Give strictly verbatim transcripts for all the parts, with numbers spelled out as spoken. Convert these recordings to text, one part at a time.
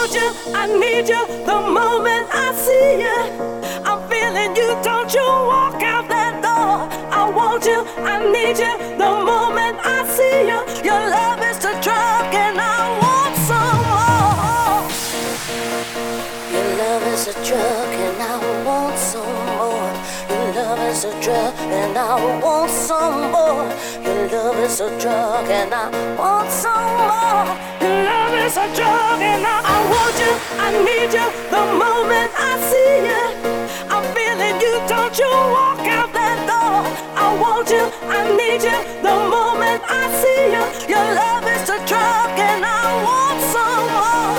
want you, I need you the moment I see you. I'm feeling you, don't you walk out that door. I want you, I need you the moment I see you. Your love is the drug and I want some more. Your love is a drug and I want some more. Your love is a drug and I want some more. Your love is a drug and I want some more. Your love is a drug and I, I want you, I need you the moment I see you. I'm feeling you, don't you walk out that door. I want you, I need you the moment I see you. Your love is a drug and I want some more.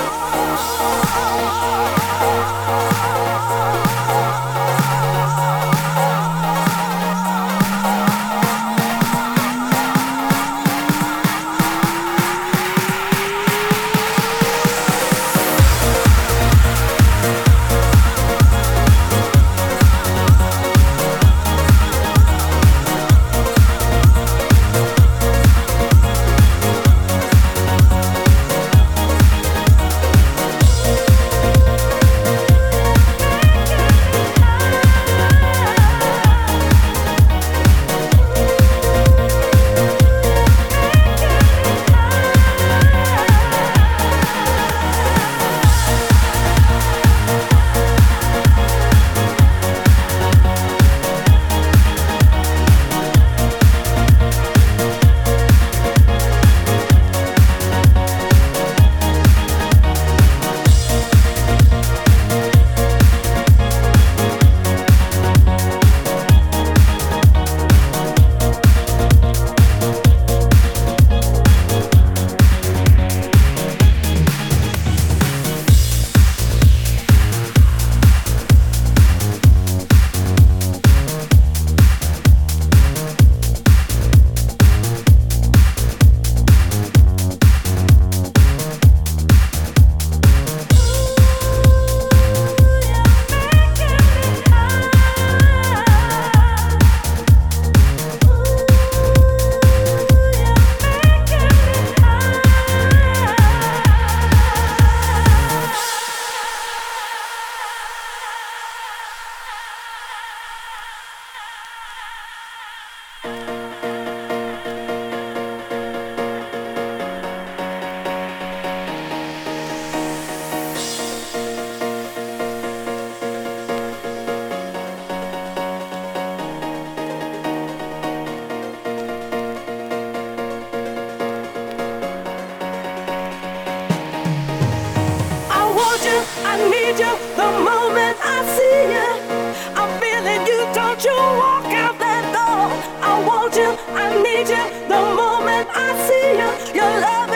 I need you the moment I see you. I'm feeling you, don't you walk out that door. I want you, I need you the moment I see you. Your love